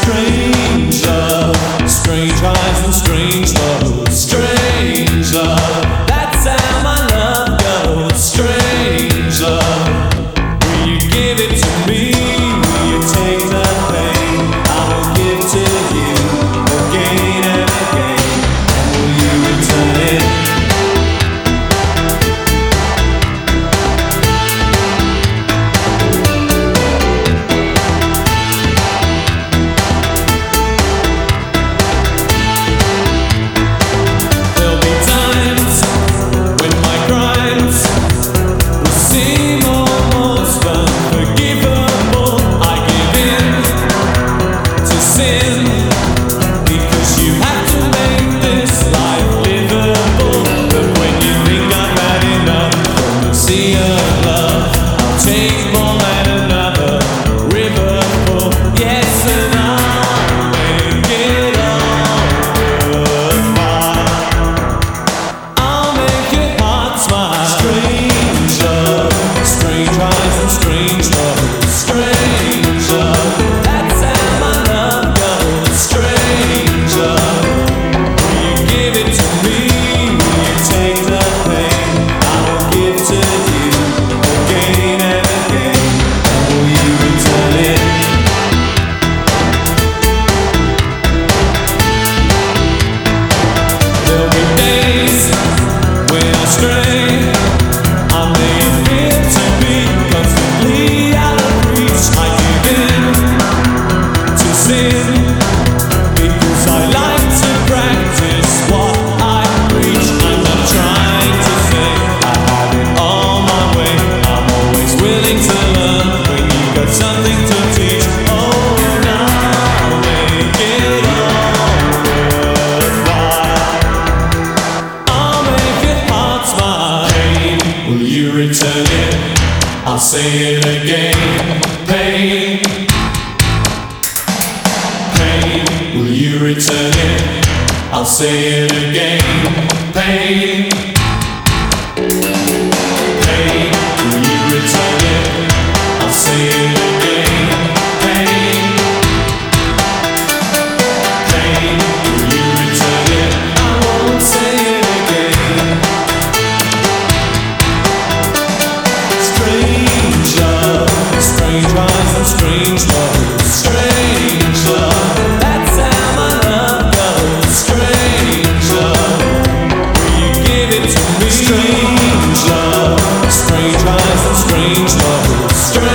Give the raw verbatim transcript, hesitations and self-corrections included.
Strange love, strange eyes and strange love. Strange love, that's how my love goes. Strange love, will you give it to me? Will you take the pain I will give to you again and again? And will you return it? Return it, I'll say it again. Pain, pain, will you return it? I'll say it again. Pain, pain, will you return it? I'll say it again. Pain, pain, will you return it? I won't say it again. Strange love, strange eyes and strange love. Strange love, that's how my love goes. Strange love, will you give it to me? Strange love, strange eyes and strange love. Strange